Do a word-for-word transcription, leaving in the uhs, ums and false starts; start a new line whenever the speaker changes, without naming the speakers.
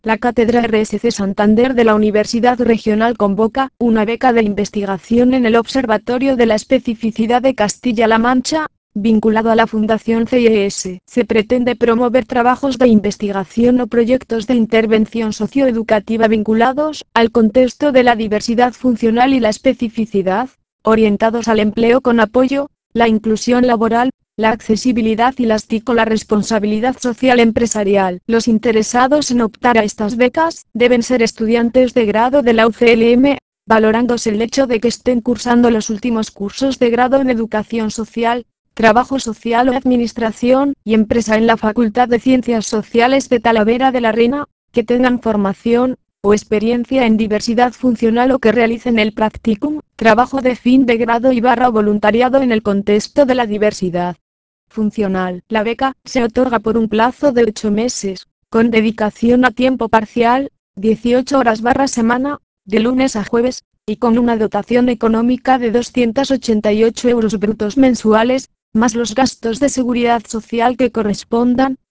La Cátedra R S C Santander de la Universidad Regional convoca una beca de investigación en el Observatorio de la Especificidad de Castilla-La Mancha, vinculado a la Fundación C I E S. Se pretende promover trabajos de investigación o proyectos de intervención socioeducativa vinculados al contexto de la diversidad funcional y la especificidad, orientados al empleo con apoyo, la inclusión laboral, la accesibilidad y las T I C o la responsabilidad social empresarial. Los interesados en optar a estas becas deben ser estudiantes de grado de la U C L M, valorándose el hecho de que estén cursando los últimos cursos de grado en Educación Social, Trabajo Social o Administración y Empresa en la Facultad de Ciencias Sociales de Talavera de la Reina, que tengan formación o experiencia en diversidad funcional o que realicen el practicum, trabajo de fin de grado y barra voluntariado en el contexto de la diversidad funcional. La beca se otorga por un plazo de ocho meses, con dedicación a tiempo parcial, dieciocho horas barra semana, de lunes a jueves, y con una dotación económica de doscientos ochenta y ocho euros brutos mensuales, más los gastos de seguridad social que correspondan,